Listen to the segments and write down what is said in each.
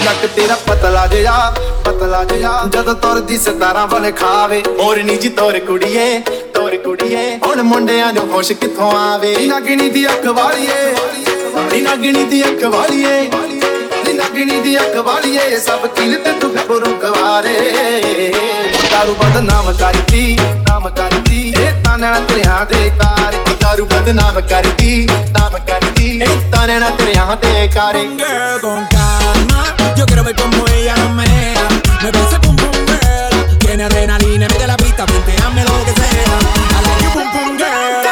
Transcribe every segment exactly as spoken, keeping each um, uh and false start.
ਨੱਕ ਤੇਰਾ ਪਤਲਾ ਜਿਹਾ ਪਤਲਾ ਜਿਹਾ ਜਦੋਂ ਤੁਰਦੀ ਸਤਾਰਾਂ ਵਾਲੇ ਖਾਵੇ ਮੋਰਨੀ ਜੀ ਤੋਰ ਕੁੜੀਏ ਤੋਰ ਕੁੜੀਏ ਹੁਣ ਮੁੰਡਿਆਂ ਨੂੰ ਹੋਸ਼ ਕਿੱਥੋਂ ਆਵੇ ਨੀ ਨਗਣੀ ਦੀ ਅੱਖ ਵਾਲੀਏ ਨੀ ਨਗਣੀ ਦੀ ਅੱਖ ਵਾਲੀਏ ਨੀ ਨਗਣੀ ਦੀ ਅੱਖ ਵਾਲੀਏ ਸਭ ਕਿਲ ਤੇ ਤੂੰ ਬਰੂ ਕਵਾਰੇ ਦਾਰੂ ਬਦਨਾਮ ਕਰਦੀ ਨਾਮ ਕਰਦੀ ਇਹ ਤਾਂ ਨੈਣਾ ਤੇਰਿਆਂ ਦੇ ਕਾਰ ਦਾਰੂ ਬਦਨਾਮ ਕਰਦੀ ਨਾਮ ਕਰਦੀ ਇਹ ਤਾਂ ਨੈਣਾ ਤੇਰਿਆਂ ਦੇ ਕਾਰ Girl, con calma, yo quiero ver como ella no menea. Me parece pum pum girl, tiene adrenalina, mete la pista, fronteame lo que sea. I like you pum pum girl.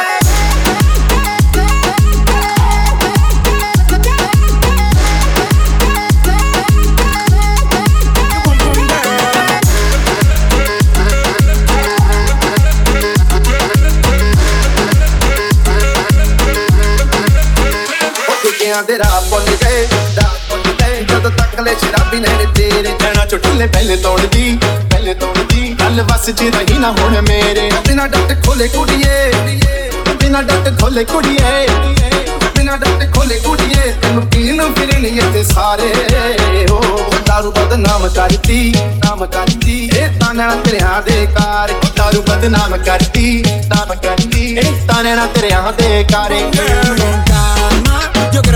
ਦੇ ਰਾਹ ਭੁੱਲ ਗਏ ਰਾਹ ਭੁੱਲ ਗਏ ਜਦੋਂ ਤੱਕ ਲੈ ਸ਼ਰਾਬੀ ਨੇ ਤੇਰੇ ਕਹਿਣਾ ਚੁੱਟਲੇ ਪਹਿਲੇ ਤੋੜਦੀ ਪਹਿਲੇ ਤੋੜਦੀ ਗੱਲ ਵਸ ਚ ਰਹੀ ਨਾ ਹੁਣ ਮੇਰੇ ਬਿਨਾ ਡੱਟ ਖੋਲੇ ਕੁੜੀਏ ਬਿਨਾ ਡੱਟ ਖੋਲੇ ਕੁੜੀਏ ਬਿਨਾ ਡੱਟ ਖੋਲੇ ਕੁੜੀਏ ਤੈਨੂੰ ਪੀਣ ਫਿਰਨੀ ਇੱਥੇ ਸਾਰੇ ਹੋ ਦਾਰੂ ਬਦਨਾਮ ਕਰਦੀ ਨਾਮ ਕਰਦੀ ਇਹ ਤਾਂ ਨੈਣਾ ਤੇਰਿਆਂ ਦੇ ਕਾਰ ਦਾਰੂ ਬਦਨਾਮ ਕਰਦੀ ਨਾਮ ਕਰਦੀ ਇਹ ਤਾਂ ਨੈਣਾ ਤੇਰਿਆਂ ਦੇ ਕਾਰ Girl, con calma, yo